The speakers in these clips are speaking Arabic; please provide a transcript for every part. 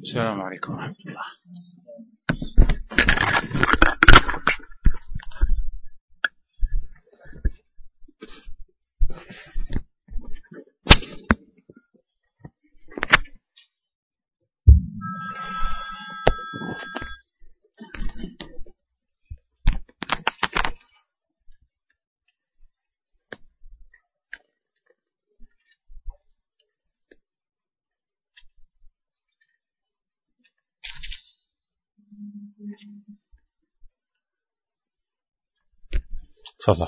السلام عليكم ورحمة الله. تفضل.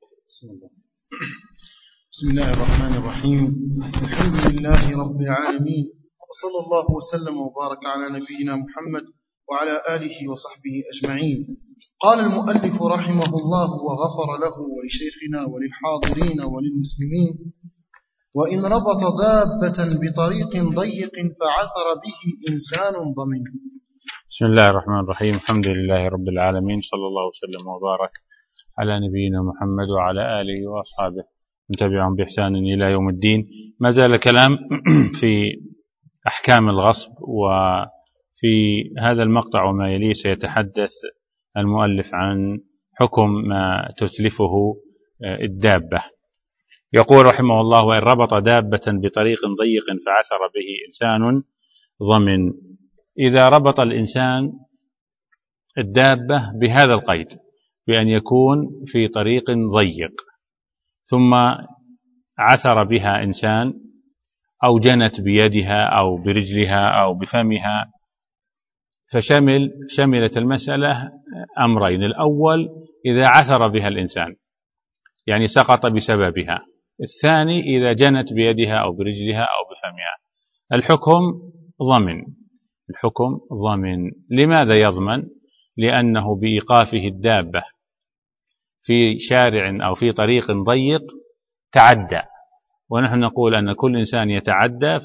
بسم الله الرحمن الرحيم. الحمد لله رب العالمين، وصلى الله وسلم وبارك على نبينا محمد وعلى آله وصحبه أجمعين. قال المؤلف رحمه الله وغفر له ولشيخنا وللحاضرين وللمسلمين: وإن ربط دابة بطريق ضيق فعثر به إنسان ضمن. بسم الله الرحمن الرحيم. الحمد لله رب العالمين، صلى الله وسلم وبارك على نبينا محمد وعلى آله وأصحابه من تبعهم بإحسان إلى يوم الدين. ما زال كلام في أحكام الغصب، وفي هذا المقطع وما يليه سيتحدث المؤلف عن حكم ما تتلفه الدابة. يقول رحمه الله: وإن ربط دابة بطريق ضيق فعثر به إنسان ضمن. إذا ربط الإنسان الدابة بهذا القيد، بأن يكون في طريق ضيق، ثم عثر بها إنسان أو جنت بيدها أو برجلها أو بفمها، فشملت المسألة أمرين: الأول إذا عثر بها الإنسان يعني سقط بسببها، الثاني إذا جنت بيدها أو برجلها أو بفمها. الحكم ضمن. لماذا يضمن؟ لأنه بإيقافه الدابة في شارع أو في طريق ضيق تعدى، ونحن نقول أن كل إنسان يتعدى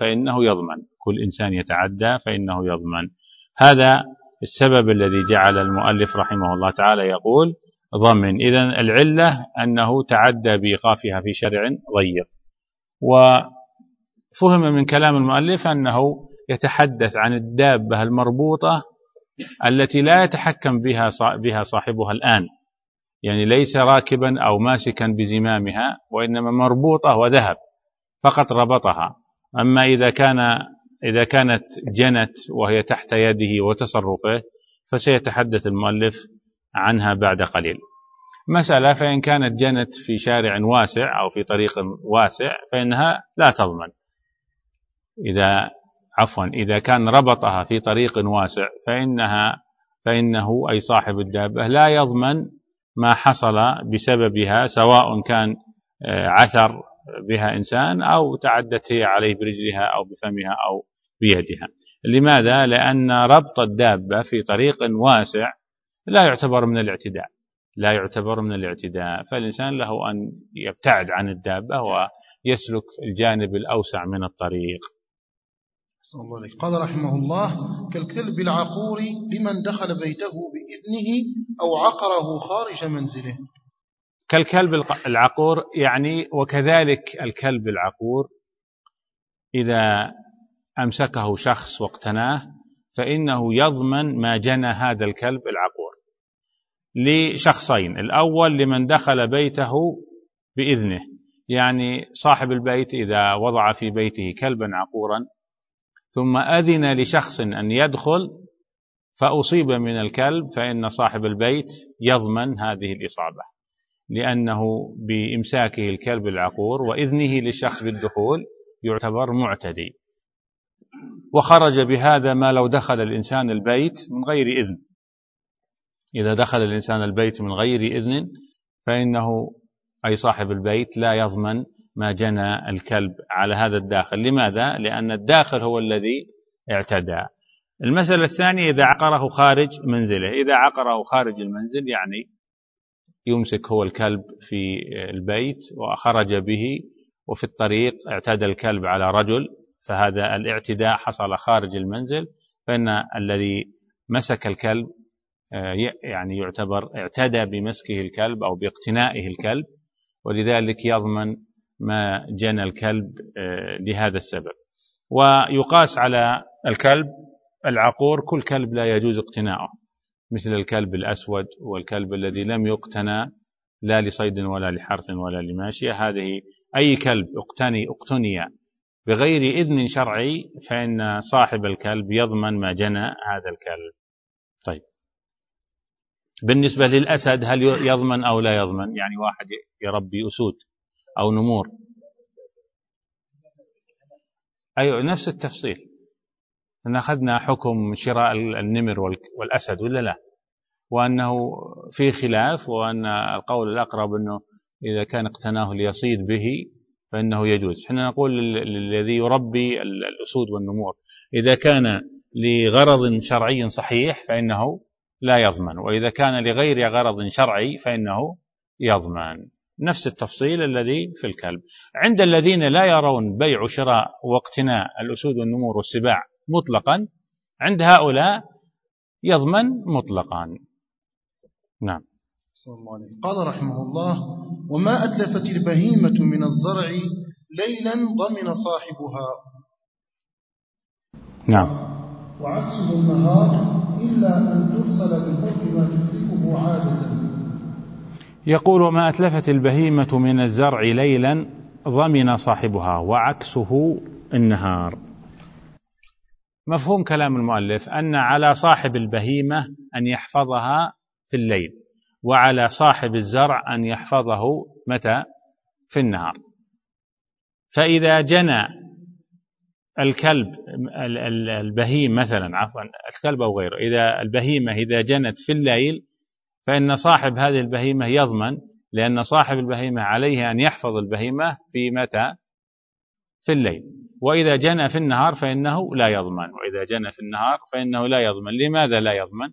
فإنه يضمن. هذا السبب الذي جعل المؤلف رحمه الله تعالى يقول ضمن. إذن العلة أنه تعدى بإيقافها في شارع ضيق. وفهم من كلام المؤلف أنه يتحدث عن الدابة المربوطة التي لا يتحكم بها صاحبها الآن، يعني ليس راكبا أو ماسكا بزمامها، وإنما مربوطة وذهب فقط ربطها. أما إذا كانت جنت وهي تحت يده وتصرفه فسيتحدث المؤلف عنها بعد قليل. مسألة: فإن كانت جنت في شارع واسع أو في طريق واسع فإنها لا تضمن. إذا كان ربطها في طريق واسع فإنه أي صاحب الدابة لا يضمن ما حصل بسببها، سواء كان عثر بها إنسان أو تعدت هي عليه برجلها أو بفمها أو بيدها. لماذا؟ لأن ربط الدابة في طريق واسع لا يعتبر من الاعتداء، فالإنسان له أن يبتعد عن الدابة ويسلك الجانب الأوسع من الطريق. قال رحمه الله: كالكلب العقور لمن دخل بيته بإذنه أو عقره خارج منزله. كالكلب العقور يعني، وكذلك الكلب العقور إذا أمسكه شخص واقتناه فإنه يضمن ما جنى هذا الكلب العقور لشخصين: الأول لمن دخل بيته بإذنه، يعني صاحب البيت إذا وضع في بيته كلبا عقورا ثم أذن لشخص أن يدخل فأصيب من الكلب، فإن صاحب البيت يضمن هذه الإصابة، لأنه بإمساكه الكلب العقور وإذنه للشخص بالدخول يعتبر معتدي. وخرج بهذا ما لو دخل الإنسان البيت من غير إذن. إذا دخل الإنسان البيت من غير إذن فإنه أي صاحب البيت لا يضمن ما جنى الكلب على هذا الداخل. لماذا؟ لأن الداخل هو الذي اعتدى. المسألة الثانية: إذا عقره خارج منزله. إذا عقره خارج المنزل يعني يمسك هو الكلب في البيت وخرج به وفي الطريق اعتدى الكلب على رجل، فهذا الاعتداء حصل خارج المنزل، فإن الذي مسك الكلب يعني يعتبر اعتدى بمسكه الكلب أو باقتنائه الكلب، ولذلك يضمن ما جنى الكلب لهذا السبب. ويقاس على الكلب العقور كل كلب لا يجوز اقتناؤه، مثل الكلب الأسود والكلب الذي لم يقتنى لا لصيد ولا لحرث ولا لماشية. هذه أي كلب اقتني بغير إذن شرعي فإن صاحب الكلب يضمن ما جنى هذا الكلب. طيب، بالنسبة للأسد هل يضمن أو لا يضمن؟ يعني واحد يربي أسود أو نمور، أيوة نفس التفصيل. أن أخذنا حكم شراء النمر والأسد ولا لا، وأنه في خلاف، وأن القول الأقرب أنه إذا كان اقتناه ليصيد به فإنه يجوز. احنا نقول للذي يربي الأسود والنمور إذا كان لغرض شرعي صحيح فإنه لا يضمن، وإذا كان لغير غرض شرعي فإنه يضمن. نفس التفصيل الذي في الكلب. عند الذين لا يرون بيع شراء واقتناء الأسود والنمور والسباع مطلقا، عند هؤلاء يضمن مطلقا. نعم. قال رحمه الله: وما أتلفت البهيمة من الزرع ليلا ضمن صاحبها. نعم. وعكسه النهار إلا أن ترسل بقرب ما تتلفه عادة. يقول: وما أتلفت البهيمة من الزرع ليلا ضمن صاحبها، وعكسه النهار. مفهوم كلام المؤلف أن على صاحب البهيمة أن يحفظها في الليل، وعلى صاحب الزرع أن يحفظه متى؟ في النهار. فإذا جنى الكلب البهيم مثلا، عفوا الكلب أو غيره، إذا البهيمة إذا جنت في الليل فإن صاحب هذه البهيمة يضمن، لأن صاحب البهيمة عليه أن يحفظ البهيمة في متى؟ في الليل. وإذا جنى في النهار فإنه لا يضمن، وإذا جنى في النهار فإنه لا يضمن. لماذا لا يضمن؟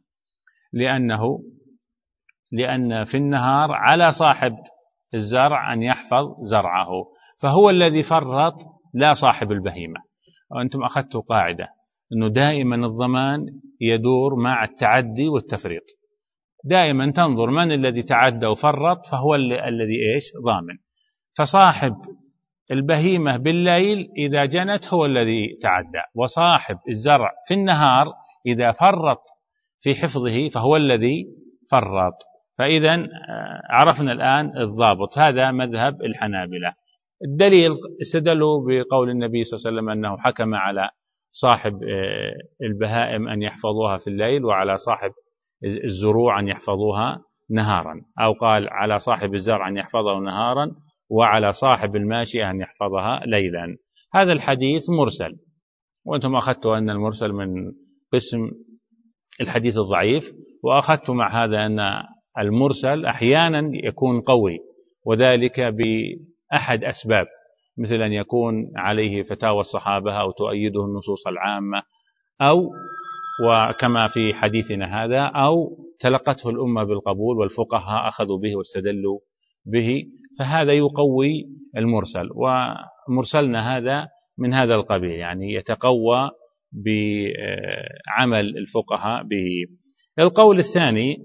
لأن في النهار على صاحب الزرع أن يحفظ زرعه، فهو الذي فرط لا صاحب البهيمة. وأنتم أخذتوا قاعدة أنه دائما الضمان يدور مع التعدي والتفريط. دائما تنظر من الذي تعدى وفرط فهو الذي ضامن. فصاحب البهيمة بالليل إذا جنت هو الذي تعدى، وصاحب الزرع في النهار إذا فرط في حفظه فهو الذي فرط. فإذا عرفنا الآن الضابط. هذا مذهب الحنابلة. الدليل استدلوا بقول النبي صلى الله عليه وسلم أنه حكم على صاحب البهائم أن يحفظوها في الليل، وعلى صاحب الزروع أن يحفظوها نهارا، أو قال على صاحب الزرع أن يحفظه نهارا، وعلى صاحب الماشية أن يحفظها ليلا. هذا الحديث مرسل، وأنتم أخذتوا أن المرسل من قسم الحديث الضعيف، وأخذت مع هذا أن المرسل أحيانا يكون قوي، وذلك بأحد أسباب، مثل أن يكون عليه فتاوى الصحابة أو تؤيده النصوص العامة، أو وكما في حديثنا هذا، أو تلقته الأمة بالقبول والفقهاء أخذوا به واستدلوا به، فهذا يقوي المرسل. ومرسلنا هذا من هذا القبيل، يعني يتقوى بعمل الفقهاء به. القول الثاني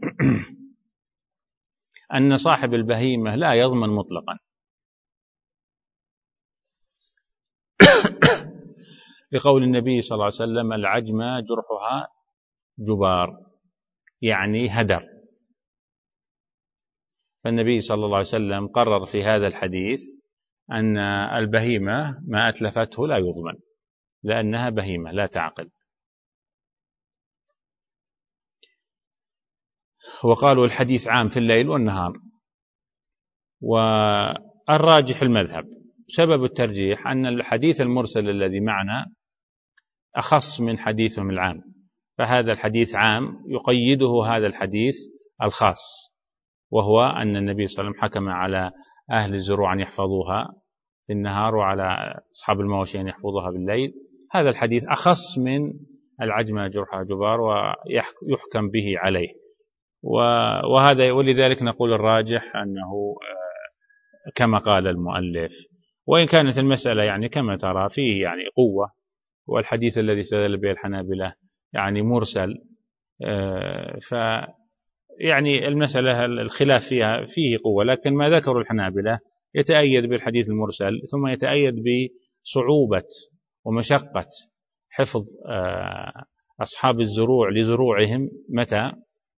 أن صاحب البهيمة لا يضمن مطلقا، لقول النبي صلى الله عليه وسلم: العجمة جرحها جبار، يعني هدر. فالنبي صلى الله عليه وسلم قرر في هذا الحديث أن البهيمة ما أتلفته لا يضمن، لأنها بهيمة لا تعقل. وقالوا الحديث عام في الليل والنهار. والراجح المذهب. سبب الترجيح أن الحديث المرسل الذي معنا أخص من حديثهم العام، فهذا الحديث عام يقيده هذا الحديث الخاص، وهو أن النبي صلى الله عليه وسلم حكم على أهل الزروع أن يحفظوها في النهار، وعلى أصحاب المواشي أن يحفظوها بالليل. هذا الحديث أخص من العجمة جرحها جبار، ويحكم به عليه. وهذا ولذلك نقول الراجح أنه كما قال المؤلف، وإن كانت المسألة يعني كما ترى فيه يعني قوة، والحديث الذي استدل به الحنابلة يعني مرسل، يعني المسألة الخلاف فيها فيه قوة، لكن ما ذكروا الحنابلة يتأيد بالحديث المرسل، ثم يتأيد بصعوبة ومشقة حفظ أصحاب الزروع لزروعهم متى؟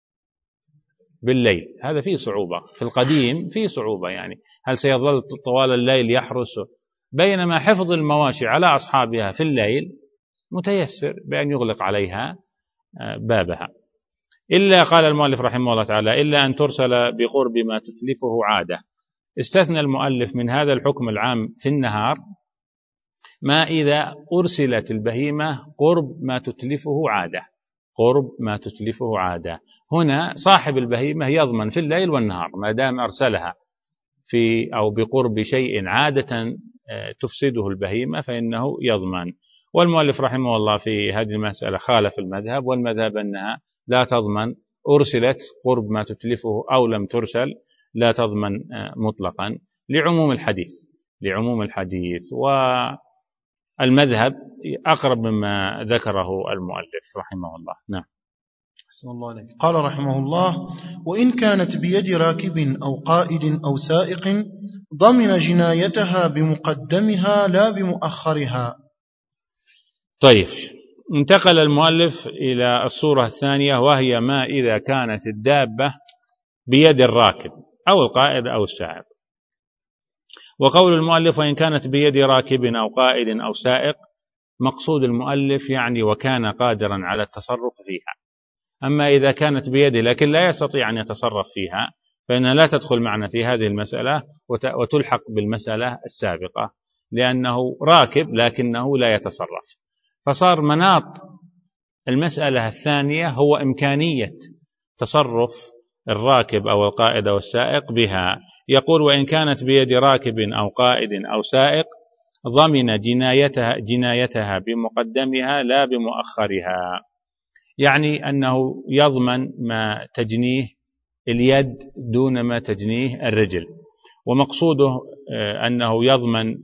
بالليل. هذا فيه صعوبة، في القديم فيه صعوبة، يعني هل سيظل طوال الليل يحرس؟ بينما حفظ المواشي على أصحابها في الليل متيسر بأن يغلق عليها بابها. إلا قال المؤلف رحمه الله تعالى إلا أن ترسل بقرب ما تتلفه عادة. استثنى المؤلف من هذا الحكم العام في النهار ما إذا أرسلت البهيمة قرب ما تتلفه عادة. قرب ما تتلفه عادة، هنا صاحب البهيمة يضمن في الليل والنهار ما دام أرسلها في أو بقرب شيء عادة تفسده البهيمة فإنه يضمن. والمؤلف رحمه الله في هذه المسألة خالف المذهب، والمذهب أنها لا تضمن، أرسلت قرب ما تتلفه أو لم ترسل لا تضمن مطلقا لعموم الحديث. والمذهب أقرب مما ذكره المؤلف رحمه الله. نعم. أحسن الله عليك. قال رحمه الله: وإن كانت بيد راكب أو قائد أو سائق ضمن جنايتها بمقدمها لا بمؤخرها. طيب، انتقل المؤلف إلى الصورة الثانية، وهي ما إذا كانت الدابة بيد الراكب أو القائد أو السائق. وقول المؤلف وإن كانت بيد راكب أو قائد أو سائق، مقصود المؤلف يعني وكان قادرا على التصرف فيها. أما إذا كانت بيده لكن لا يستطيع أن يتصرف فيها فإنها لا تدخل معنا في هذه المسألة وتلحق بالمسألة السابقة، لأنه راكب لكنه لا يتصرف. فصار مناط المسألة الثانية هو إمكانية تصرف الراكب أو القائد أو السائق بها. يقول وإن كانت بيد راكب أو قائد أو سائق ضمن جنايتها بمقدمها لا بمؤخرها، يعني أنه يضمن ما تجنيه اليد دون ما تجنيه الرجل. ومقصوده أنه يضمن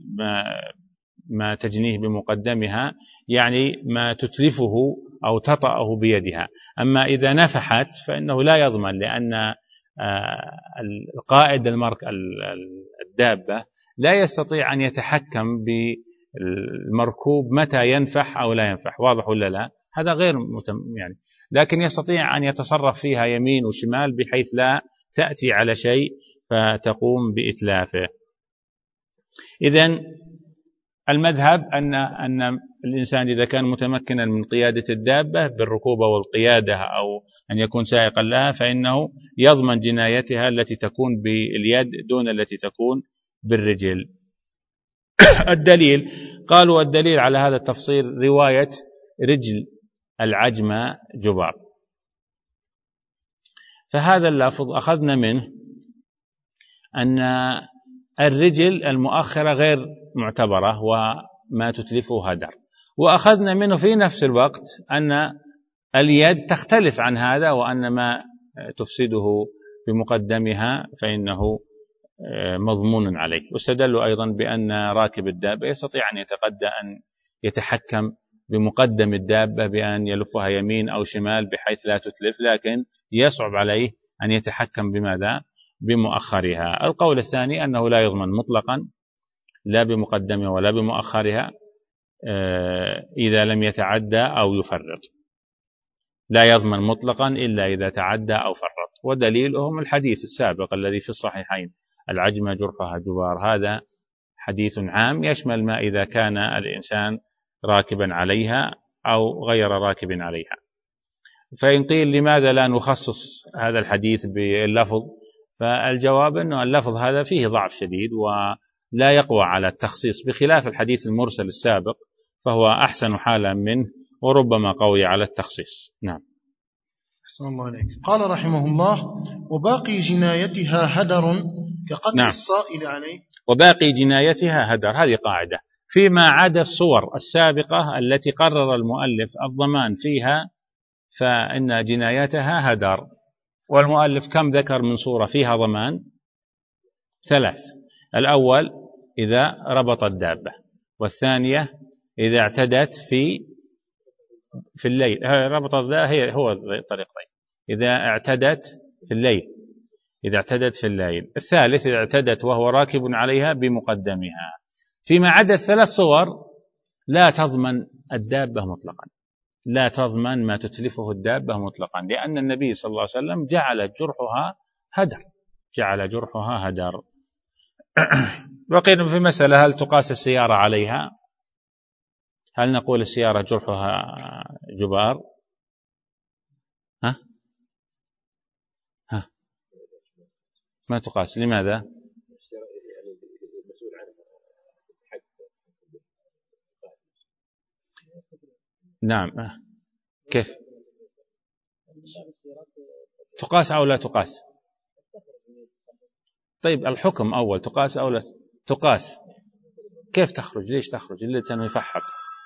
ما تجنيه بمقدمها، يعني ما تتلفه أو تطأه بيدها. أما إذا نفحت فإنه لا يضمن، لأن القائد الدابة لا يستطيع أن يتحكم بالمركوب متى ينفح أو لا ينفح. واضح ولا لا؟ هذا غير يعني، لكن يستطيع أن يتصرف فيها يمين وشمال بحيث لا تأتي على شيء فتقوم بإتلافه. إذن المذهب أن الإنسان إذا كان متمكنا من قيادة الدابة بالركوب والقيادة أو أن يكون سائقا لها فإنه يضمن جنايتها التي تكون باليد دون التي تكون بالرجل. الدليل، قالوا الدليل على هذا التفصيل رواية رجل العجمة جبار. فهذا اللفظ أخذنا منه أن الرجل المؤخرة غير معتبرة وما تتلفه هدر، وأخذنا منه في نفس الوقت أن اليد تختلف عن هذا، وأن ما تفسده بمقدمها فإنه مضمون عليه. واستدلوا أيضا بأن راكب الدابة يستطيع أن يتحكم بمقدم الدابة بأن يلفها يمين أو شمال بحيث لا تتلف، لكن يصعب عليه أن يتحكم بماذا؟ بمؤخرها. القول الثاني أنه لا يضمن مطلقا لا بمقدمها ولا بمؤخرها إذا لم يتعدى أو يفرط، لا يضمن مطلقا إلا إذا تعدى أو فرط. ودليلهم الحديث السابق الذي في الصحيحين العجمة جرحها جبار. هذا حديث عام يشمل ما إذا كان الإنسان راكبا عليها أو غير راكب عليها. فإن قيل لماذا لا نخصص هذا الحديث باللفظ، فالجواب أنه اللفظ هذا فيه ضعف شديد ولا يقوى على التخصيص، بخلاف الحديث المرسل السابق فهو أحسن حالا منه وربما قوي على التخصيص. نعم. أحسن الله عليك. قال رحمه الله: وباقي جنايتها هدر كقتل الصائل عليه. وباقي جنايتها هدر، هذه قاعدة فيما عدا الصور السابقة التي قرر المؤلف الضمان فيها فإن جنايتها هدر. والمؤلف كم ذكر من صورة فيها ضمان؟ 3. الأول إذا ربط الدابة، والثانية إذا اعتدت في الليل. ربط الدابة هو الطريقين، إذا اعتدت في الليل. الثالث إذا اعتدت وهو راكب عليها بمقدمها. فيما عدا 3 صور لا تضمن الدابة مطلقا، لا تضمن ما تتلفه الدابة مطلقا، لأن النبي صلى الله عليه وسلم جعل جرحها هدر، جعل جرحها هدر. بقينا في مسألة، هل تقاس السيارة عليها؟ هل نقول السيارة جرحها جبار؟ ها ما تقاس، لماذا؟ نعم، كيف تقاس أو لا تقاس؟ طيب الحكم أول، تقاس أو لا تقاس؟ كيف تخرج؟ ليش تخرج؟ إلا أنه يفحط.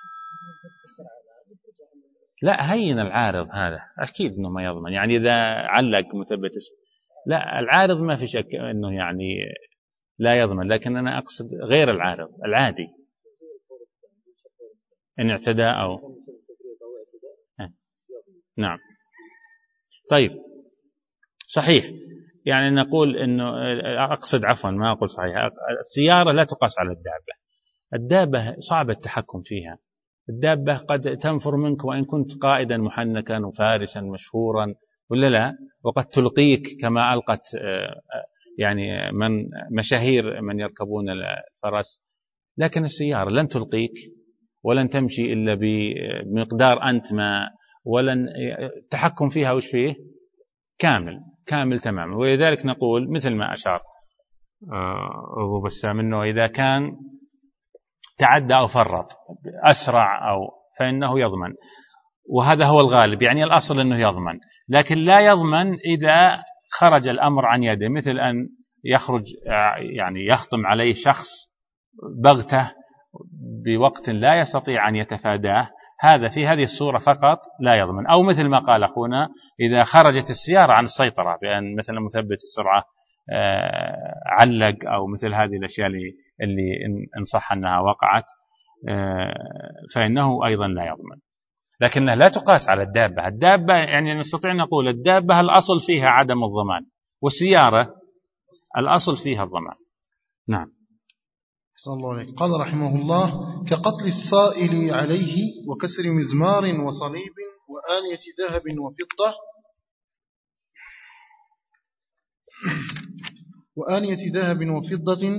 لا، هين العارض هذا أكيد أنه ما يضمن، يعني إذا علق مثبت، لا العارض ما في شك أنه يعني لا يضمن، لكن أنا أقصد غير العارض العادي إن اعتدى أو نعم. طيب صحيح، يعني نقول إنه أقصد عفوا ما أقول صحيح، السيارة لا تقاس على الدابة. الدابة صعب التحكم فيها، الدابة قد تنفر منك وإن كنت قائدا محنكا وفارسا مشهورا ولا لا، وقد تلقيك كما ألقت يعني من مشاهير من يركبون الفرس، لكن السيارة لن تلقيك ولن تمشي إلا بمقدار أنت ما، ولن التحكم فيها وش فيه كامل تماما. ولذلك نقول مثل ما أشار أبو بسام أنه إذا كان تعدى أو فرط أسرع أو فإنه يضمن، وهذا هو الغالب، يعني الأصل أنه يضمن، لكن لا يضمن إذا خرج الأمر عن يده، مثل أن يخرج يعني يخطم عليه شخص بغته بوقت لا يستطيع أن يتفاداه، هذا في هذه الصورة فقط لا يضمن. أو مثل ما قال أخونا إذا خرجت السيارة عن السيطرة، بأن مثلا مثبت السرعة علق أو مثل هذه الأشياء اللي إن صح أنها وقعت، فإنه أيضا لا يضمن. لكنها لا تقاس على الدابة. الدابة يعني نستطيع نقول الدابة الأصل فيها عدم الضمان، والسيارة الأصل فيها الضمان. نعم. صلى الله عليه. قال رحمه الله: كقتل الصائل عليه وكسر مزمار وصليب وآنية ذهب وفضة وآنية ذهب وفضة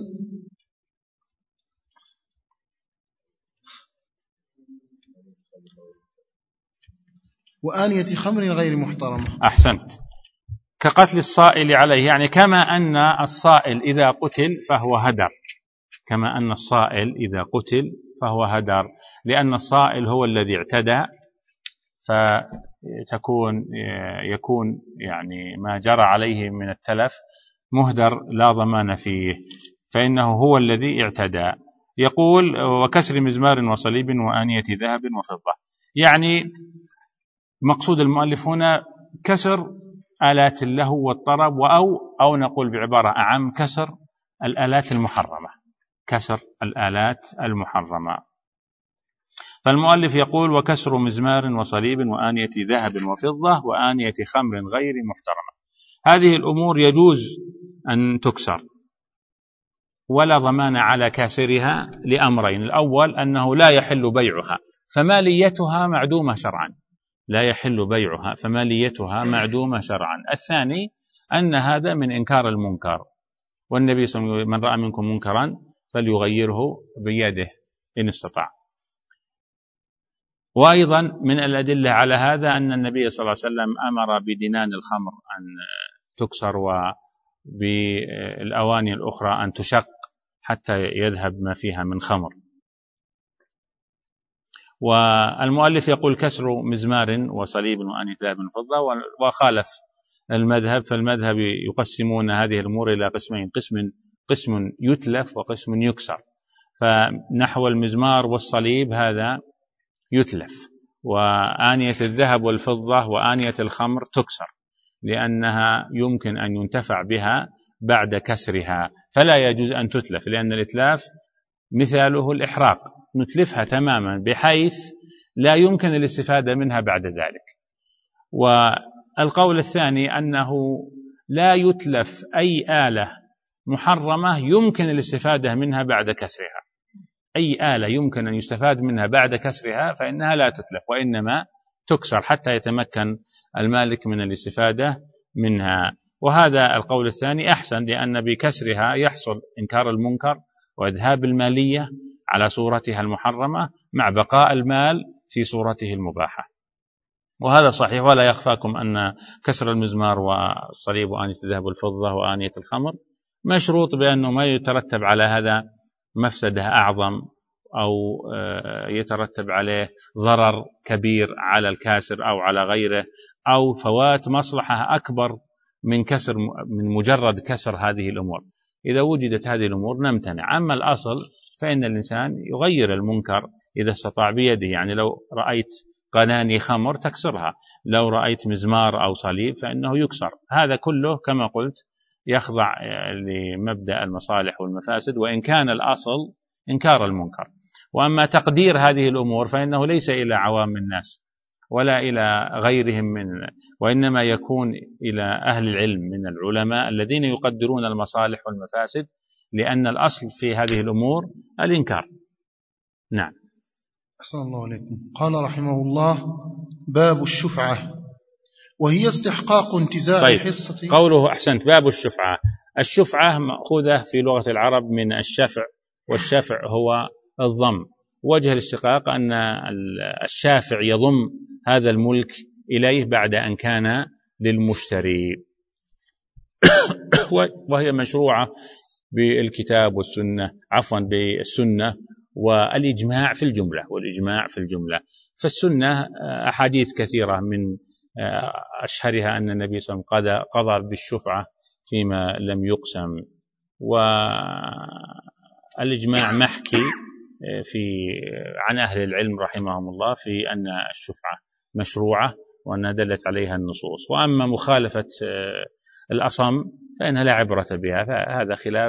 وآنية خمر غير محترمة. أحسنت. كقتل الصائل عليه، يعني كما أن الصائل إذا قتل فهو هدر، كما أن الصائل إذا قتل فهو هدر، لأن الصائل هو الذي اعتدى، يكون يعني ما جرى عليه من التلف مهدر لا ضمان فيه، فإنه هو الذي اعتدى. يقول: وكسر مزمار وصليب وآنية ذهب وفضة، يعني مقصود المؤلف هنا كسر آلات اللهو والطرب، أو نقول بعبارة أعم كسر الآلات المحرمة، كسر الآلات المحرمة. فالمؤلف يقول: وكسر مزمار وصليب وآنية ذهب وفضة وآنية خمر غير محترمة. هذه الأمور يجوز أن تكسر ولا ضمان على كاسرها لأمرين: الأول أنه لا يحل بيعها فماليتها معدومة شرعا، لا يحل بيعها فماليتها معدومة شرعا. الثاني أن هذا من إنكار المنكر، والنبي صلى الله عليه وسلم: من رأى منكم منكرا فليغيره بيده إن استطاع. وأيضا من الأدلة على هذا أن النبي صلى الله عليه وسلم أمر بدنان الخمر أن تكسر، وبالأواني الأخرى أن تشق حتى يذهب ما فيها من خمر. والمؤلف يقول: كسر مزمار وصليب وآنية ذهب وفضة، وخالف المذهب، فالمذهب يقسمون هذه الأمور إلى قسمين: قسم يتلف وقسم يكسر. فنحو المزمار والصليب هذا يتلف، وآنية الذهب والفضة وآنية الخمر تكسر، لأنها يمكن أن ينتفع بها بعد كسرها، فلا يجوز أن تتلف، لأن الإتلاف مثاله الإحراق، نتلفها تماما بحيث لا يمكن الاستفادة منها بعد ذلك. والقول الثاني أنه لا يتلف أي آلة محرمة يمكن الاستفادة منها بعد كسرها، أي آلة يمكن أن يستفاد منها بعد كسرها فإنها لا تتلف، وإنما تكسر حتى يتمكن المالك من الاستفادة منها. وهذا القول الثاني أحسن، لأن بكسرها يحصل إنكار المنكر وإذهاب المالية على صورتها المحرمة مع بقاء المال في صورته المباحة. وهذا صحيح، ولا يخفاكم أن كسر المزمار والصليب وآنية الذهب والفضة وآنية الخمر مشروط بأنه ما يترتب على هذا مفسدة أعظم أو يترتب عليه ضرر كبير على الكاسر أو على غيره، أو فوات مصلحة أكبر من مجرد كسر هذه الأمور. إذا وجدت هذه الأمور نمتنع. أما الأصل فإن الإنسان يغير المنكر إذا استطاع بيده. يعني لو رأيت قناني خمر تكسرها، لو رأيت مزمار أو صليب فإنه يكسر. هذا كله كما قلت يخضع لمبدأ المصالح والمفاسد، وإن كان الأصل إنكار المنكر. وأما تقدير هذه الأمور فإنه ليس إلى عوام الناس ولا إلى غيرهم وإنما يكون إلى أهل العلم من العلماء الذين يقدرون المصالح والمفاسد، لأن الأصل في هذه الأمور الإنكار. نعم. أحسن الله عليكم. قال رحمه الله: باب الشفعة، وهي استحقاق انتزاع حصة. قوله أحسنت، باب الشفعة. الشفعة مأخوذة في لغة العرب من الشفع، والشفع هو الضم. وجه الاشتقاق أن الشافع يضم هذا الملك إليه بعد أن كان للمشتري، وهي مشروعة بالكتاب والسنة، بالسنة والإجماع في الجملة. فالسنة أحاديث كثيرة، من أشهرها أن النبي صلى الله عليه وسلم قضى بالشفعة فيما لم يقسم. والإجماع محكي عن أهل العلم رحمهم الله في أن الشفعة مشروعة وأنها دلت عليها النصوص. وأما مخالفة الأصم فإنها لا عبرة بها، فهذا خلاف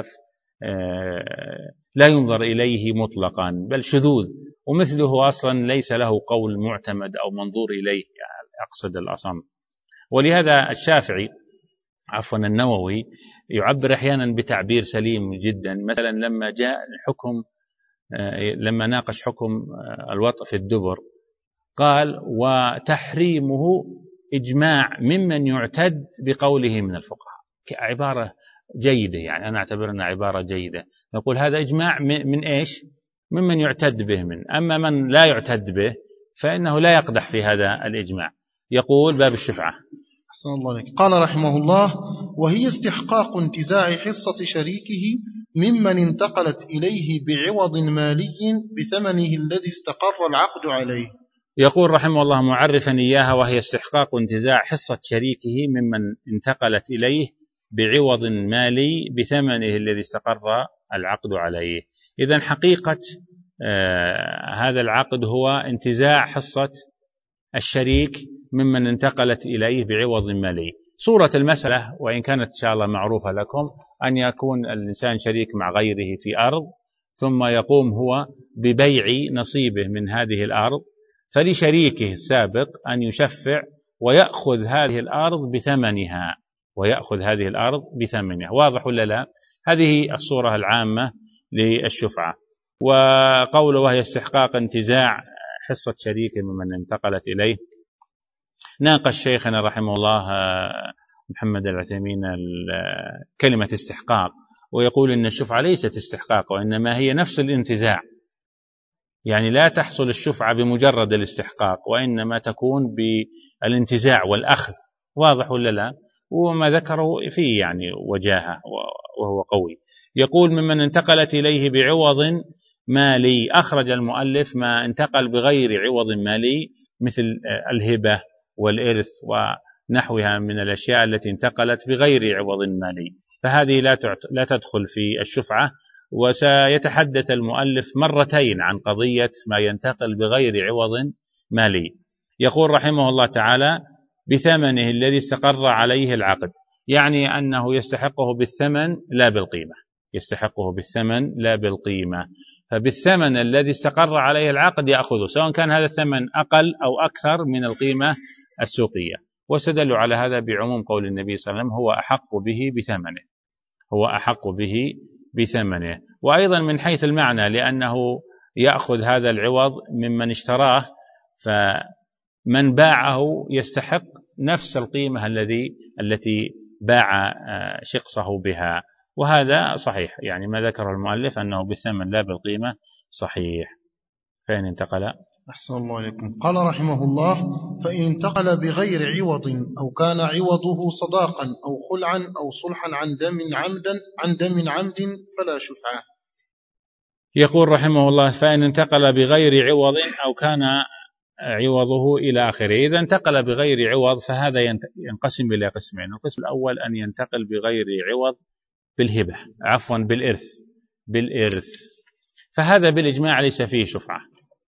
لا ينظر إليه مطلقا بل شذوذ، ومثله أصلا ليس له قول معتمد أو منظور إليه، أقصد الأصم. ولهذا الشافعي النووي يعبر أحيانا بتعبير سليم جدا. مثلا لما جاء الحكم، لما ناقش حكم الوطء في الدبر قال: وتحريمه إجماع ممن يعتد بقوله من الفقهاء. عبارة جيدة، يعني أنا أعتبر أنها عبارة جيدة. نقول هذا إجماع من إيش؟ ممن يعتد به أما من لا يعتد به فإنه لا يقدح في هذا الإجماع. يقول باب الشفعة. أحسن الله عليك. قال رحمه الله: وهي استحقاق انتزاع حصة شريكه ممن انتقلت إليه بعوض مالي بثمنه الذي استقر العقد عليه. يقول رحمه الله معرفا إياها: وهي استحقاق انتزاع حصة شريكه ممن انتقلت إليه بعوض مالي بثمنه الذي استقر العقد عليه. إذن حقيقة هذا العقد هو انتزاع حصة الشريك ممن انتقلت إليه بعوض مالي. صورة المسألة، وإن كانت إن شاء الله معروفة لكم، أن يكون الإنسان شريك مع غيره في أرض، ثم يقوم هو ببيع نصيبه من هذه الأرض، فلشريكه السابق أن يشفع ويأخذ هذه الأرض بثمنها. واضح ولا لا؟ هذه الصورة العامة للشفعة. وقوله وهي استحقاق انتزاع حصة شريكه ممن انتقلت إليه، ناقش شيخنا رحمه الله محمد العثيمين كلمة استحقاق، ويقول إن الشفعة ليست استحقاق، وإنما هي نفس الانتزاع. يعني لا تحصل الشفعة بمجرد الاستحقاق، وإنما تكون بالانتزاع والأخذ. واضح ولا لا؟ وما ذكروا فيه يعني وجاهه وهو قوي. يقول ممن انتقلت إليه بعوض مالي. أخرج المؤلف ما انتقل بغير عوض مالي، مثل الهبة والإرث ونحوها من الأشياء التي انتقلت بغير عوض مالي، فهذه لا تدخل في الشفعة. وسيتحدث المؤلف مرتين عن قضية ما ينتقل بغير عوض مالي. يقول رحمه الله تعالى: بثمنه الذي استقر عليه العقد، يعني أنه يستحقه بالثمن لا بالقيمة. فبالثمن الذي استقر عليه العقد يأخذه، سواء كان هذا الثمن أقل أو أكثر من القيمة السوقية. واستدلوا على هذا بعموم قول النبي صلى الله عليه وسلم: هو أحق به بثمنه. وأيضا من حيث المعنى، لأنه يأخذ هذا العوض ممن اشتراه، من باعه يستحق نفس القيمة التي باع شقصه بها، وهذا صحيح، يعني ما ذكره المؤلف أنه بالثمن لا بالقيمة صحيح. فإن انتقل، أحسن الله عليكم. قال رحمه الله: فإن انتقل بغير عوض أو كان عوضه صداقا أو خلعا أو صلحا عن دم عمد فلا شفعة. يقول رحمه الله: فإن انتقل بغير عوض أو كان عوضه إلى آخره. إذا انتقل بغير عوض فهذا ينقسم إلى قسمين. القسم الأول أن ينتقل بغير عوض بالهبة، عفوا بالإرث، فهذا بالإجماع ليس فيه شفعة،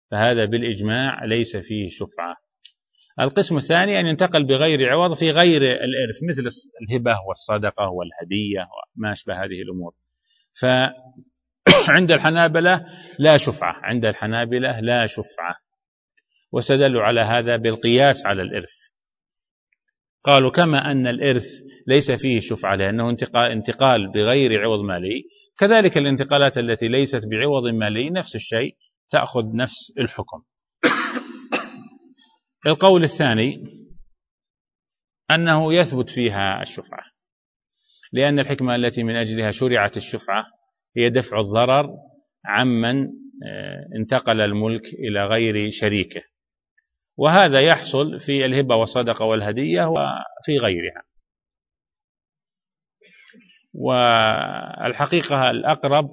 القسم الثاني أن ينتقل بغير عوض في غير الإرث، مثل الهبة والصدقة والهدية وما أشبه هذه الأمور. فعند الحنابلة لا شفعة، واستدلوا على هذا بالقياس على الإرث. قالوا كما أن الإرث ليس فيه شفعة لأنه انتقال بغير عوض مالي، كذلك الانتقالات التي ليست بعوض مالي نفس الشيء، تأخذ نفس الحكم. القول الثاني أنه يثبت فيها الشفعة، لأن الحكمة التي من أجلها شرعت الشفعة هي دفع الضرر عمن انتقل الملك إلى غير شريكه، وهذا يحصل في الهبة والصدقة والهدية وفي غيرها. والحقيقة الأقرب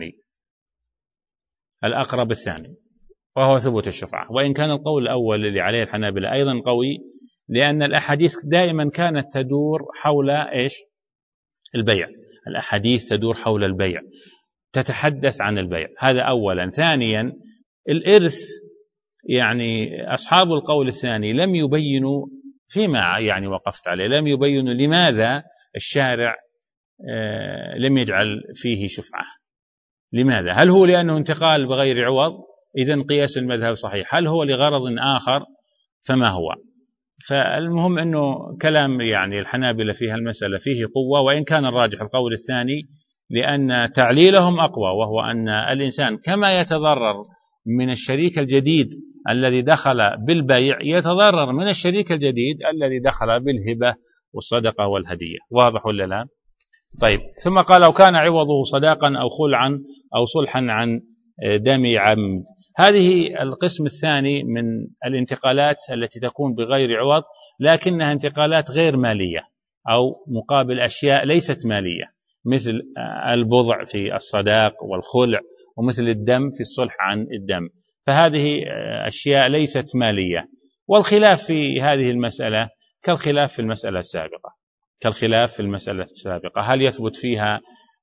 الثاني وهو ثبوت الشفعة، وإن كان القول الأول اللي عليه الحنابلة أيضا قوي، لأن الأحاديث دائما كانت تدور حول البيع، الأحاديث تدور حول البيع، تتحدث عن البيع، هذا أولا. ثانيا الإرث، يعني أصحاب القول الثاني لم يبينوا فيما يعني وقفت عليه، لم يبينوا لماذا الشارع لم يجعل فيه شفعة. لماذا؟ هل هو لأنه انتقال بغير عوض؟ إذن قياس المذهب صحيح. هل هو لغرض آخر؟ فما هو؟ فالمهم أنه كلام يعني الحنابلة فيها المسألة فيه قوة، وإن كان الراجح القول الثاني، لأن تعليلهم أقوى، وهو أن الإنسان كما يتضرر من الشريك الجديد الذي دخل بالبيع يتضرر من الشريك الجديد الذي دخل بالهبة والصدقة والهدية. واضح ولا لا؟ طيب، ثم قال: لو كان عوضه صداقا أو خلعا أو صلحا عن دم عمد. هذه القسم الثاني من الانتقالات التي تكون بغير عوض، لكنها انتقالات غير مالية أو مقابل أشياء ليست مالية، مثل البضع في الصداق والخلع، ومثل الدم في الصلح عن الدم، فهذه أشياء ليست مالية. والخلاف في هذه المسألة كالخلاف في المسألة السابقة، هل يثبت فيها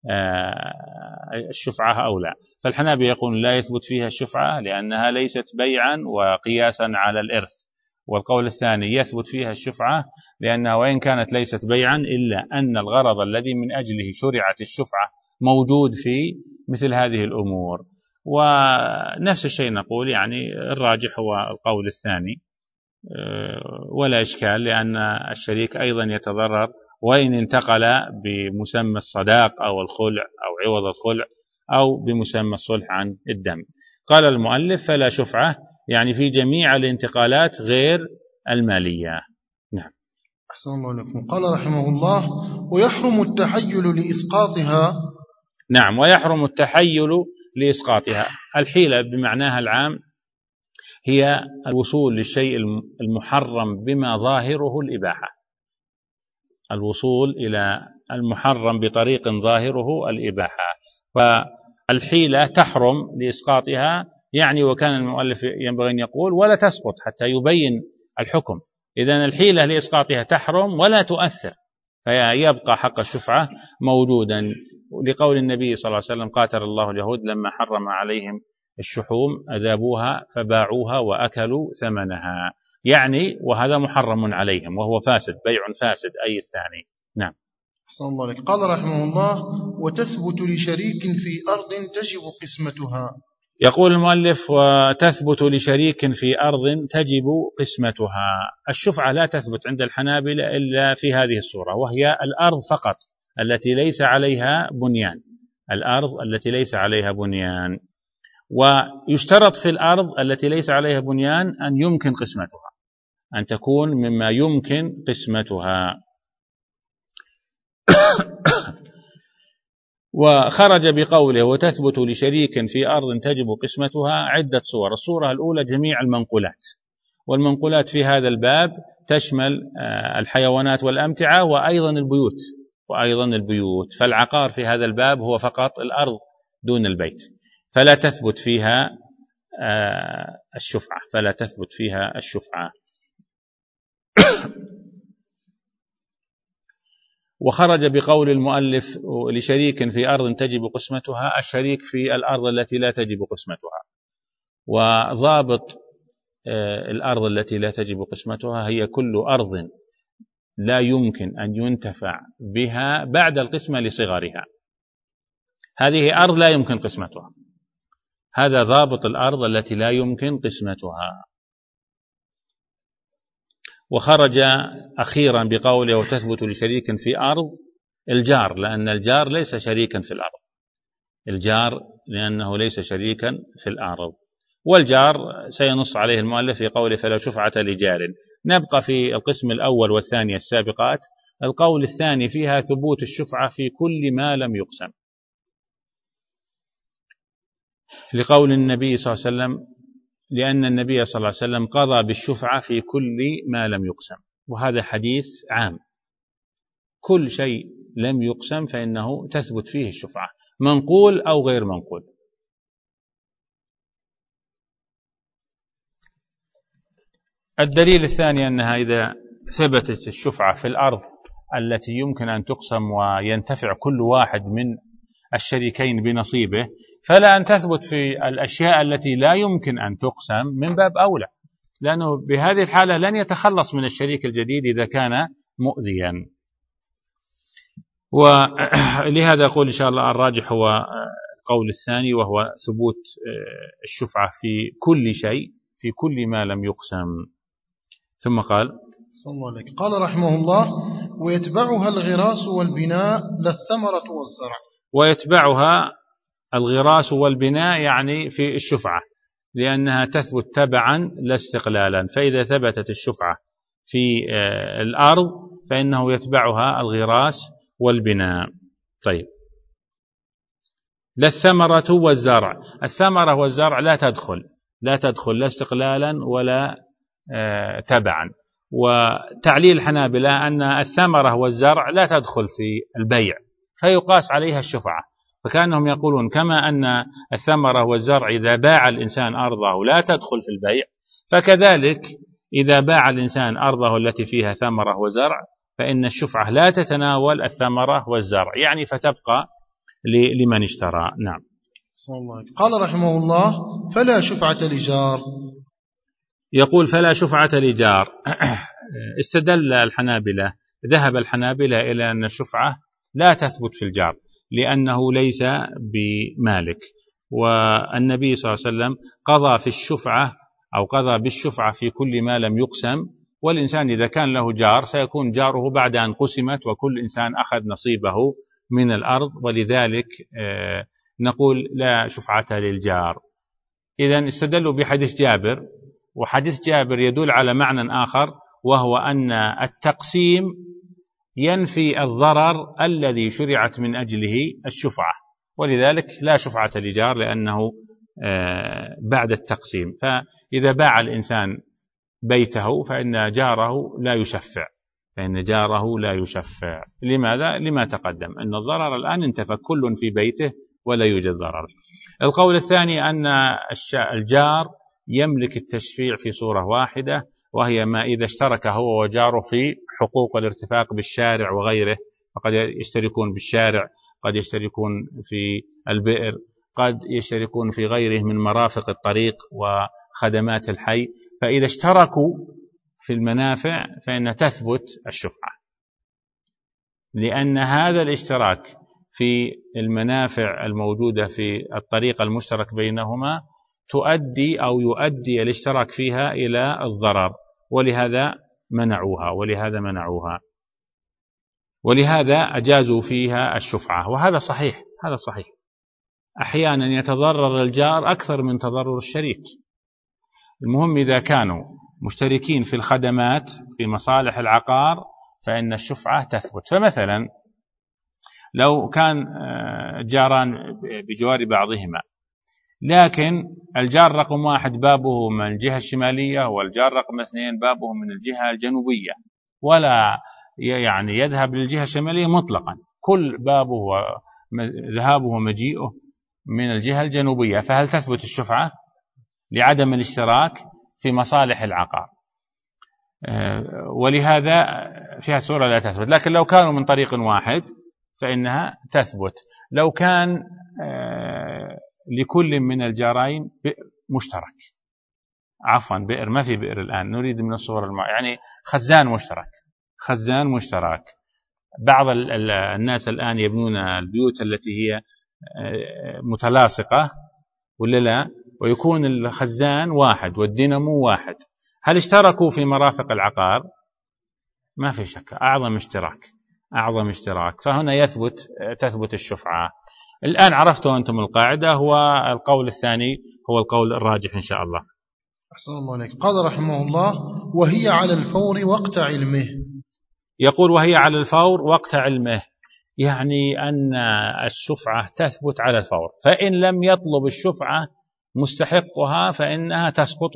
الشفعة أو لا؟ فالحنابلة يقول لا يثبت فيها الشفعة لأنها ليست بيعا وقياسا على الإرث، والقول الثاني يثبت فيها الشفعة لأنها وإن كانت ليست بيعا إلا أن الغرض الذي من أجله شرعت الشفعة موجود في مثل هذه الأمور. ونفس الشيء نقول، يعني الراجح هو القول الثاني ولا إشكال، لأن الشريك أيضا يتضرر وإن انتقل بمسمى الصداق أو الخلع أو عوض الخلع أو بمسمى الصلح عن الدم. قال المؤلف: فلا شفعة، يعني في جميع الانتقالات غير المالية. نعم. أحسن الله لكم. قال رحمه الله: ويحرم التحيل لإسقاطها. نعم، ويحرم التحيل لإسقاطها. الحيلة بمعناها العام هي الوصول للشيء المحرم بما ظاهره الإباحة، الوصول إلى المحرم بطريق ظاهره الإباحة، فالحيلة تحرم لإسقاطها، يعني وكان المؤلف ينبغي أن يقول ولا تسقط حتى يبين الحكم. إذن الحيلة لإسقاطها تحرم ولا تؤثر، فيبقى حق الشفعة موجودا، لقول النبي صلى الله عليه وسلم: قاتل الله اليهود لما حرم عليهم الشحوم أذابوها فباعوها وأكلوا ثمنها، يعني وهذا محرم عليهم وهو فاسد، بيع فاسد أي الثاني. نعم. أحسن الله لك. قال رحمه الله: وتثبت لشريك في أرض تجب قسمتها. يقول المؤلف: وتثبت لشريك في أرض تجب قسمتها. الشفعة لا تثبت عند الحنابلة إلا في هذه الصورة، وهي الأرض فقط التي ليس عليها بنيان، الأرض التي ليس عليها بنيان. ويشترط في الأرض التي ليس عليها بنيان أن يمكن قسمتها، أن تكون مما يمكن قسمتها. وخرج بقوله وتثبت لشريك في أرض تجب قسمتها عدة صور. الصورة الأولى جميع المنقولات، والمنقولات في هذا الباب تشمل الحيوانات والأمتعة وأيضا البيوت. فالعقار في هذا الباب هو فقط الأرض دون البيت، فلا تثبت فيها الشفعة. وخرج بقول المؤلف لشريك في أرض تجب قسمتها الشريك في الأرض التي لا تجب قسمتها. وضابط الأرض التي لا تجب قسمتها هي كل أرض لا يمكن أن ينتفع بها بعد القسمة لصغرها. هذه أرض لا يمكن قسمتها، هذا ضابط الأرض التي لا يمكن قسمتها. وخرج أخيرا بقوله وتثبت لشريك في أرض الجار، لأن الجار ليس شريكا في الأرض، لأنه ليس شريكا في الأرض. والجار سينص عليه المؤلف في قوله فلا شفعة لجار. نبقى في القسم الأول والثاني السابقات. القول الثاني فيها ثبوت الشفعة في كل ما لم يقسم، لقول النبي صلى الله عليه وسلم، لأن النبي صلى الله عليه وسلم قضى بالشفعة في كل ما لم يقسم، وهذا حديث عام، كل شيء لم يقسم فإنه تثبت فيه الشفعة، منقول أو غير منقول. الدليل الثاني أنها إذا ثبتت الشفعة في الأرض التي يمكن أن تقسم وينتفع كل واحد من الشريكين بنصيبه، فلا أن تثبت في الأشياء التي لا يمكن أن تقسم من باب أولى، لأنه بهذه الحالة لن يتخلص من الشريك الجديد إذا كان مؤذيا. ولهذا أقول إن شاء الله الراجح هو القول الثاني، وهو ثبوت الشفعة في كل شيء في كل ما لم يقسم. ثم قال صلى الله عليه قال رحمه الله ويتبعها الغراس والبناء لا الثمرة والزرع. ويتبعها الغراس والبناء يعني في الشفعة، لأنها تثبت تبعا لا استقلالا، فإذا ثبتت الشفعة في الأرض فإنه يتبعها الغراس والبناء. طيب، لا الثمرة والزرع. الثمرة والزرع لا تدخل لا استقلالا ولا تبعا. وتعليل الحنابلة أن الثمرة والزرع لا تدخل في البيع فيقاس عليها الشفعة، فكانهم يقولون كما أن الثمرة والزرع إذا باع الإنسان أرضه لا تدخل في البيع، فكذلك إذا باع الإنسان أرضه التي فيها ثمرة وزرع فإن الشفعة لا تتناول الثمرة والزرع، يعني فتبقى لمن اشترى. نعم. قال رحمه الله فلا شفعة لجار. يقول فلا شفعة لجار. استدل الحنابلة، ذهب الحنابلة إلى أن الشفعة لا تثبت في الجار لأنه ليس بمالك، والنبي صلى الله عليه وسلم قضى في الشفعة أو قضى بالشفعة في كل ما لم يقسم، والإنسان إذا كان له جار سيكون جاره بعد أن قسمت وكل إنسان أخذ نصيبه من الأرض، ولذلك نقول لا شفعة للجار. إذن استدلوا بحديث جابر، وحديث جابر يدل على معنى آخر، وهو أن التقسيم ينفي الضرر الذي شرعت من أجله الشفعة، ولذلك لا شفعة لجار لأنه بعد التقسيم. فإذا باع الإنسان بيته فإن جاره لا يشفع. لماذا؟ لما تقدم أن الضرر الآن انتفى، كل في بيته ولا يوجد ضرر. القول الثاني أن الجار يملك التشفيع في صورة واحدة، وهي ما إذا اشترك هو وجاره في حقوق الارتفاق بالشارع وغيره، فقد يشتركون بالشارع، قد يشتركون في البئر، قد يشتركون في غيره من مرافق الطريق وخدمات الحي، فإذا اشتركوا في المنافع فإن تثبت الشفعة، لأن هذا الاشتراك في المنافع الموجودة في الطريق المشترك بينهما يؤدي الاشتراك فيها إلى الضرر، ولهذا منعوها ولهذا أجازوا فيها الشفعة، وهذا صحيح. أحيانا يتضرر الجار أكثر من تضرر الشريك. المهم إذا كانوا مشتركين في الخدمات في مصالح العقار فإن الشفعة تثبت. فمثلا لو كان جاران بجوار بعضهما، لكن الجار رقم 1 بابه من الجهة الشمالية والجار رقم 2 بابه من الجهة الجنوبية، ولا يعني يذهب للجهة الشمالية مطلقا، كل بابه ذهابه ومجيئه من الجهة الجنوبية، فهل تثبت الشفعة لعدم الاشتراك في مصالح العقار؟ ولهذا فيها صورة لا تثبت. لكن لو كانوا من طريق واحد فإنها تثبت. لو كان لكل من الجارين بئر مشترك، عفوا بئر، ما في بئر الآن، نريد من الصور يعني خزان مشترك. بعض الناس الآن يبنون البيوت التي هي متلاصقة ولا لا، ويكون الخزان واحد والدينامو واحد، هل اشتركوا في مرافق العقار؟ ما في شك، أعظم اشتراك، فهنا تثبت الشفعة. الآن عرفتوا أنتم القاعدة، هو القول الثاني هو القول الراجح إن شاء الله. أحسن الله عليك. قال رحمه الله: وهي على الفور وقت علمه. يقول وهي على الفور وقت علمه، يعني أن الشفعة تثبت على الفور، فإن لم يطلب الشفعة مستحقها فإنها تسقط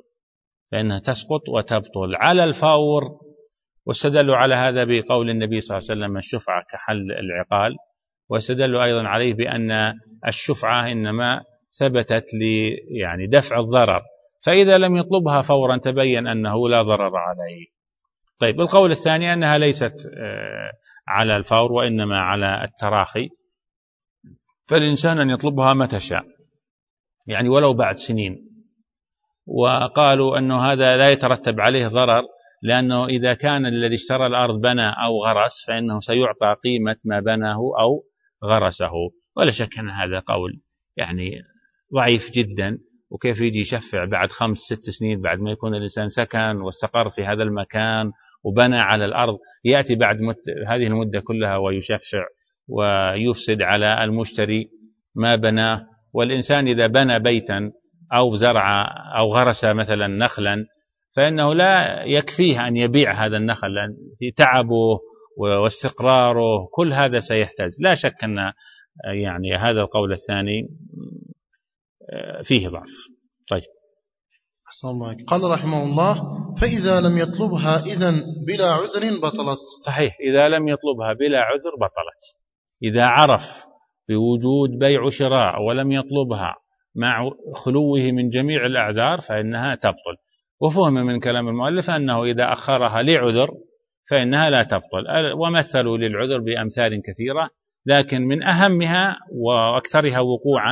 وتبطل على الفور. واستدلوا على هذا بقول النبي صلى الله عليه وسلم: الشفعة كحل العقال. واستدلوا أيضا عليه بأن الشفعة إنما ثبتت يعني دفع الضرر، فإذا لم يطلبها فورا تبين أنه لا ضرر عليه. طيب، القول الثاني أنها ليست على الفور وإنما على التراخي، فالإنسان أن يطلبها متى شاء، يعني ولو بعد سنين. وقالوا أنه هذا لا يترتب عليه ضرر، لأنه إذا كان الذي اشترى الأرض بنى أو غرس فإنه سيعطى قيمة ما بناه أو غرسه. ولا شك أن هذا قول يعني ضعيف جدا، وكيف يجي يشفع بعد 5-6 سنين بعد ما يكون الإنسان سكن واستقر في هذا المكان وبنى على الأرض، يأتي بعد هذه المدة كلها ويشفع ويفسد على المشتري ما بناه. والإنسان إذا بنى بيتا أو زرع أو غرس مثلا نخلا فإنه لا يكفيه أن يبيع هذا النخل، لأن في تعبه واستقراره كل هذا سيحتاج. لا شك أن يعني هذا القول الثاني فيه ضعف. طيب، أحسن الله. قال رحمه الله: فإذا لم يطلبها إذن بلا عذر بطلت. صحيح، إذا لم يطلبها بلا عذر بطلت. إذا عرف بوجود بيع شراء ولم يطلبها مع خلوه من جميع الأعذار فإنها تبطل. وفهم من كلام المؤلف أنه إذا أخرها لعذر فإنها لا تبطل، ومثلوا للعذر بأمثال كثيرة، لكن من أهمها وأكثرها وقوعا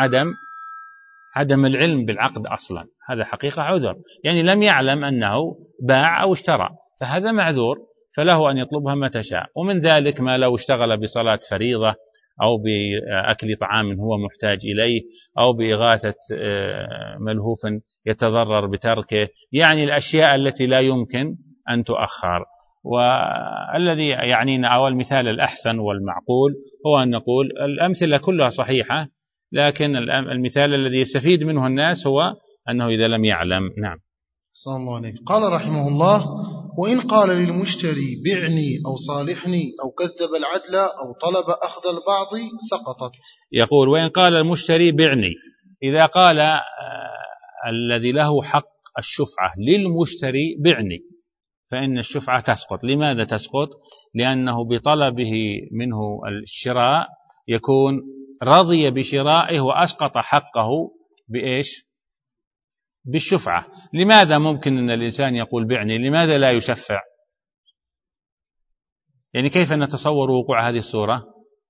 عدم العلم بالعقد أصلا. هذا حقيقة عذر، يعني لم يعلم أنه باع أو اشترى، فهذا معذور، فله أن يطلبها متى شاء. ومن ذلك ما لو اشتغل بصلاة فريضة أو بأكل طعام هو محتاج إليه أو بإغاثة ملهوف يتضرر بتركه، يعني الأشياء التي لا يمكن أن تؤخر. والذي يعنينا أو المثال الأحسن والمعقول هو أن نقول الأمثلة كلها صحيحة، لكن المثال الذي يستفيد منه الناس هو أنه إذا لم يعلم. نعم. صلى الله عليه. قال رحمه الله: وإن قال للمشتري بعني أو صالحني أو كذب العدل أو طلب أخذ البعض سقطت. يقول: وإن قال المشتري بعني، إذا قال الذي له حق الشفعة للمشتري بعني فإن الشفعة تسقط. لماذا تسقط؟ لأنه بطلبه منه الشراء يكون رضي بشرائه وأسقط حقه بإيش؟ بالشفعة. لماذا ممكن أن الإنسان يقول بعني؟ لماذا لا يشفع؟ يعني كيف نتصور وقوع هذه الصورة؟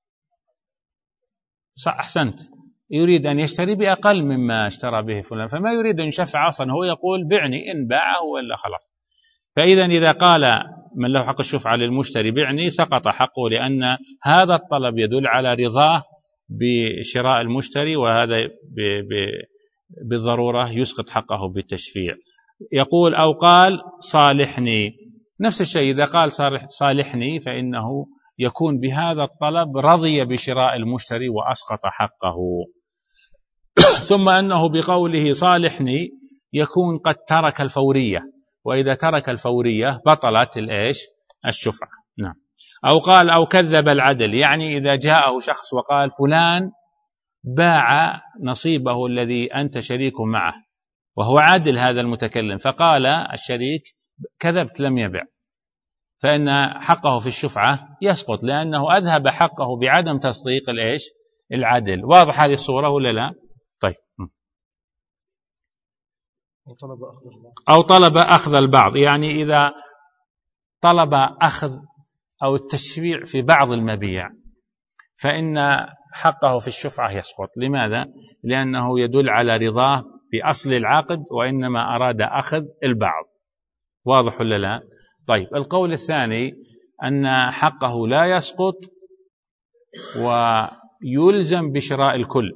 أحسنت، يريد أن يشتري بأقل مما اشترى به فلان، فما يريد أن يشفع أصلا، هو يقول بعني، إن باعه ولا خلاص. فإذا إذا قال من له حق الشفعة للمشتري بعني سقط حقه، لأن هذا الطلب يدل على رضاه بشراء المشتري، وهذا بالضرورة يسقط حقه بالتشفيع. يقول: أو قال صالحني، نفس الشيء، إذا قال صالحني فإنه يكون بهذا الطلب رضي بشراء المشتري وأسقط حقه. ثم أنه بقوله صالحني يكون قد ترك الفورية، وإذا ترك الفورية بطلت الشفعة. نعم. أو قال أو كذب العدل، يعني إذا جاءه شخص وقال فلان باع نصيبه الذي أنت شريك معه، وهو عادل هذا المتكلم، فقال الشريك كذبت لم يبع، فإن حقه في الشفعة يسقط، لأنه أذهب حقه بعدم تصديق العدل. واضح هذه الصورة ولا لا؟ طيب. أو طلب أخذ البعض، يعني إذا طلب أخذ أو التشفيع في بعض المبيع فإن حقه في الشفعة يسقط. لماذا؟ لأنه يدل على رضاه بأصل العقد، وإنما أراد أخذ البعض. واضح ولا لا؟ طيب. القول الثاني أن حقه لا يسقط ويلزم بشراء الكل،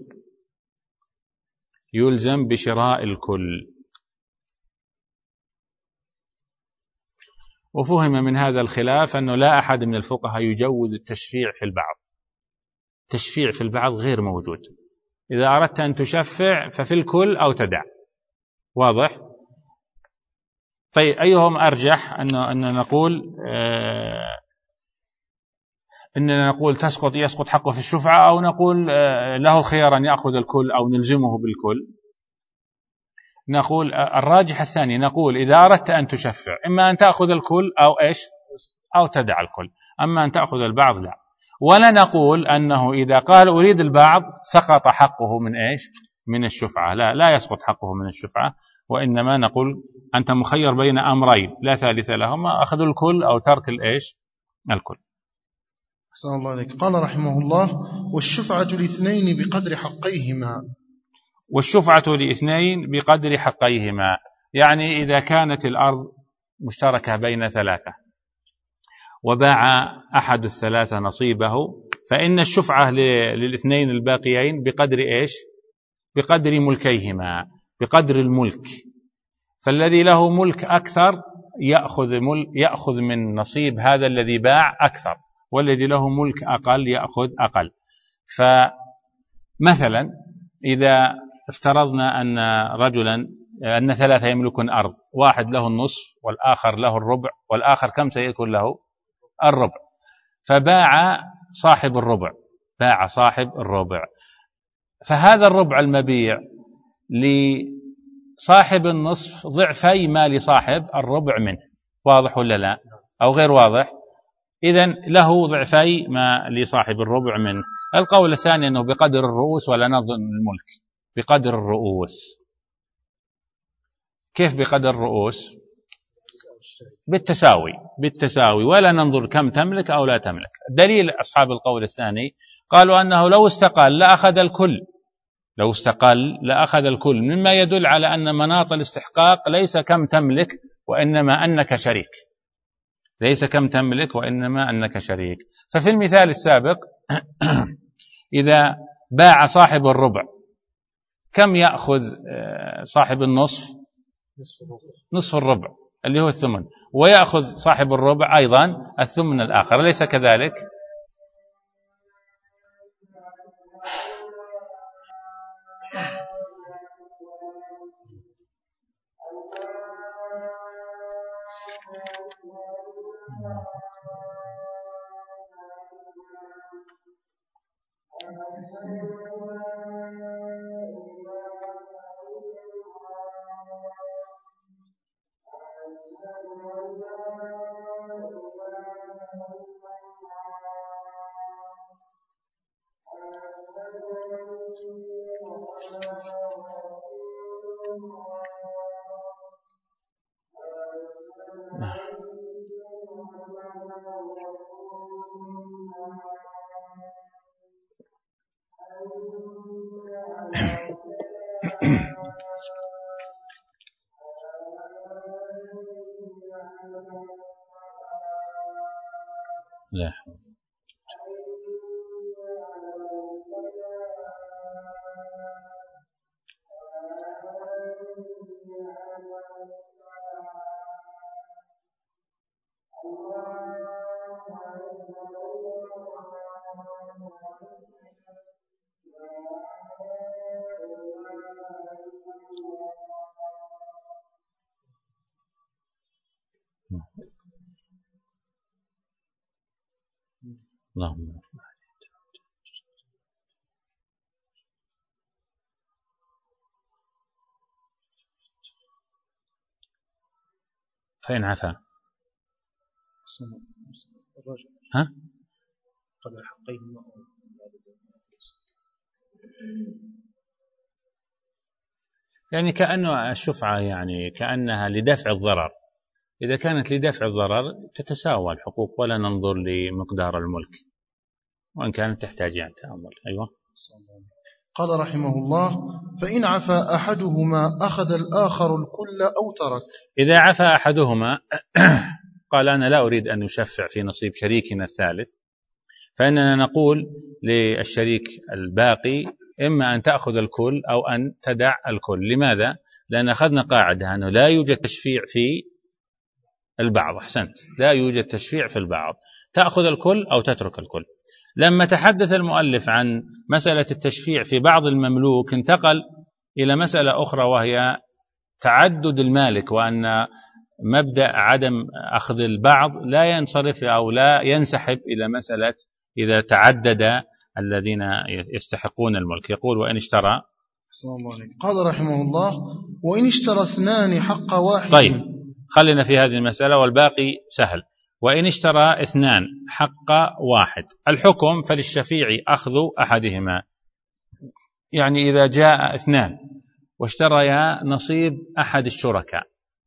يلزم بشراء الكل. وفهم من هذا الخلاف أنه لا أحد من الفقهاء يجوز التشفيع في البعض، التشفيع في البعض غير موجود. إذا أردت أن تشفع ففي الكل أو تدع. واضح؟ طيب، أيهم أرجح؟ أننا نقول يسقط حقه في الشفعة، أو نقول له الخيار أن يأخذ الكل أو نلزمه بالكل؟ نقول الراجح الثاني، نقول إذا أردت أن تشفع إما أن تأخذ الكل أو تدع الكل، أما أن تأخذ البعض لا. ولا نقول أنه إذا قال أريد البعض سقط حقه من الشفعة، لا يسقط حقه من الشفعة، وإنما نقول أنت مخير بين أمرين لا ثالث لهما، أخذ الكل أو ترك الكل. أحسن الله عليك. قال رحمه الله: والشفعة لاثنين بقدر حقيهما. والشفعة لاثنين بقدر حقيهما، يعني إذا كانت الأرض مشتركة بين ثلاثة وباع أحد الثلاثة نصيبه، فإن الشفعة للاثنين الباقيين بقدر بقدر ملكيهما، بقدر الملك. فالذي له ملك أكثر يأخذ من نصيب هذا الذي باع أكثر، والذي له ملك أقل يأخذ أقل. فمثلا إذا افترضنا أن ثلاثة يملكون أرض، واحد له النصف والآخر له الربع، والآخر كم سيكون له؟ الربع. فباع صاحب الربع، فهذا الربع المبيع لصاحب النصف ضعفي ما لصاحب الربع منه. واضح ولا لا؟ أو غير واضح؟ إذن له ضعفي ما لصاحب الربع منه. القول الثاني أنه بقدر الرؤوس، ولا نظن الملك بقدر الرؤوس. كيف بقدر الرؤوس؟ بالتساوي، ولا ننظر كم تملك أو لا تملك. دليل أصحاب القول الثاني قالوا أنه لو استقل لأخذ الكل، مما يدل على أن مناط الاستحقاق ليس كم تملك وإنما أنك شريك. ففي المثال السابق إذا باع صاحب الربع كم يأخذ صاحب النصف؟ نصف الربع اللي هو الثمن، ويأخذ صاحب الربع أيضا الثمن الآخر، أليس كذلك؟ لا. اللهم فإن عفا ها؟ قبل حقين يعني كأنه الشفعة يعني كأنها لدفع الضرر. إذا كانت لدفع الضرر تتساوى الحقوق ولا ننظر لمقدار الملك، وإن كانت تحتاج يعني تأمل. أيوة. قال رحمه الله: فإن عفا أحدهما أخذ الآخر الكل أو ترك. إذا عفا أحدهما قال أنا لا أريد أن يشفع في نصيب شريكنا الثالث، فإننا نقول للشريك الباقي إما أن تأخذ الكل أو أن تدع الكل. لماذا؟ لأن أخذنا قاعدة أنه لا يوجد تشفيع في البعض. أحسنت، لا يوجد تشفيع في البعض، تأخذ الكل أو تترك الكل. لما تحدث المؤلف عن مسألة التشفيع في بعض المملوك انتقل إلى مسألة أخرى وهي تعدد المالك، وأن مبدأ عدم أخذ البعض لا ينصرف أو لا ينسحب إلى مسألة إذا تعدد الذين يستحقون الملك. يقول: وإن اشترى. قال رحمه الله: وإن اشترى اثنان حق واحد. طيب، خلينا في هذه المسألة والباقي سهل. وإن اشترى اثنان حق واحد، الحكم فللشفيع أخذ أحدهما. يعني إذا جاء اثنان واشتريا نصيب أحد الشركاء،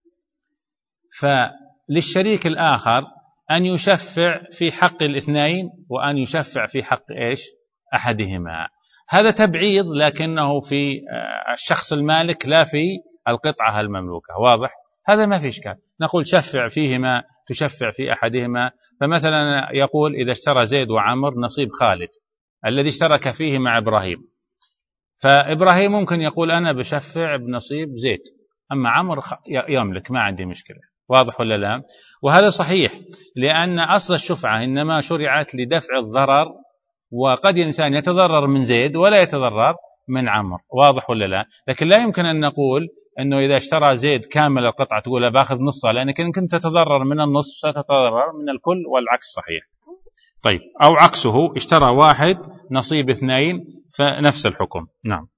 فللشريك الآخر أن يشفع في حق الاثنين وأن يشفع في حق أحدهما. هذا تبعيض لكنه في الشخص المالك لا في القطعة المملوكة. واضح؟ هذا ما في إشكال، نقول شفع فيهما، تشفع في أحدهما. فمثلا يقول: إذا اشترى زيد وعمر نصيب خالد الذي اشترك فيه مع إبراهيم، فإبراهيم ممكن يقول أنا بشفع بنصيب زيد، أما عمر يملك، ما عندي مشكلة. واضح ولا لا؟ وهذا صحيح، لأن أصل الشفعة إنما شرعت لدفع الضرر، وقد الإنسان يتضرر من زيد ولا يتضرر من عمر. واضح ولا لا؟ لكن لا يمكن أن نقول أنه إذا اشترى زيد كامل القطعة تقول باخذ نصها، لأنك إن كنت تتضرر من النصف ستتضرر من الكل، والعكس صحيح. طيب، أو عكسه، اشترى واحد نصيب اثنين فنفس الحكم. نعم.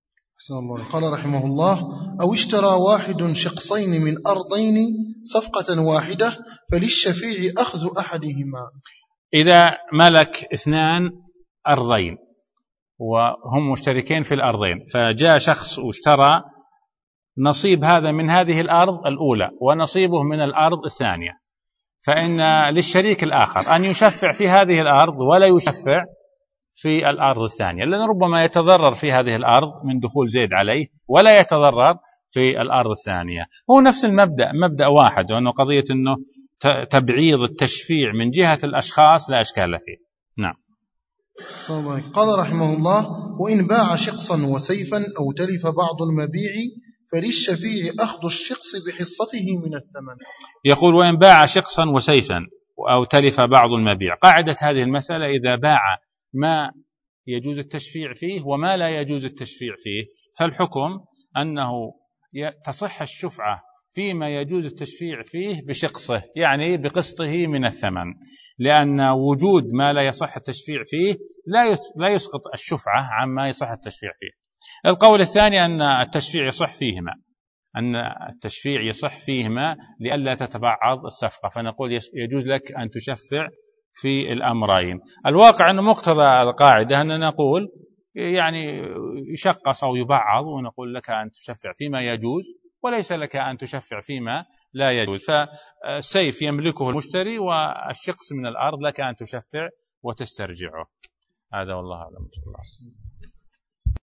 قال رحمه الله: أو اشترى واحد شقصين من أرضين صفقة واحدة فللشفيع أخذ أحدهما. إذا ملك اثنان أرضين وهم مشتركين في الأرضين، فجاء شخص واشترى نصيب هذا من هذه الأرض الأولى ونصيبه من الأرض الثانية، فإن للشريك الآخر أن يشفع في هذه الأرض ولا يشفع في الأرض الثانية، لأن ربما يتضرر في هذه الأرض من دخول زيد عليه ولا يتضرر في الأرض الثانية. هو نفس المبدأ، مبدأ واحد، وأنه قضية أنه تبعيض التشفيع من جهة الأشخاص لا أشكال فيه. نعم. قال رحمه الله: وإن باع شقصا وسيفا أو تلف بعض المبيع فللشفيع أخذ الشقص بحصته من الثمن. يقول: وإن باع شقصا وسيفا أو تلف بعض المبيع. قاعدة هذه المسألة: إذا باع ما يجوز التشفيع فيه وما لا يجوز التشفيع فيه، فالحكم أنه تصح الشفعة فيما يجوز التشفيع فيه بشقصه، يعني بقسطه من الثمن، لأن وجود ما لا يصح التشفيع فيه لا يسقط الشفعة عما يصح التشفيع فيه. القول الثاني أن التشفيع يصح فيهما لئلا تتبعض الصفقة، فنقول يجوز لك أن تشفع في الأمرين. الواقع أن مقتضى القاعدة أن نقول يعني يشقص أو يبعض، ونقول لك أن تشفع فيما يجوز وليس لك أن تشفع فيما لا يجوز. فالسيف يملكه المشتري والشقص من الأرض لك أن تشفع وتسترجعه. هذا والله أعلم.